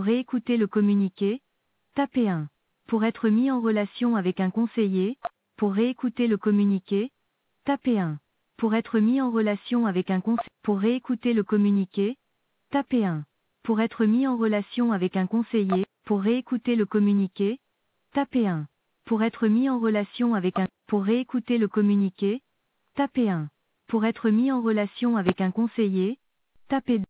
réécouter le communiqué, tapez 1. Pour être mis en relation avec un conseiller, pour réécouter le communiqué, tapez 1. Pour être mis en relation avec un conseiller, pour réécouter le communiqué, tapez 1. Pour être mis en relation avec un conseiller, pour réécouter le communiqué, tapez 1. Pour être mis en relation avec un, pour réécouter le communiqué, tapez 1. Pour être mis en relation avec un conseiller, tapez 2.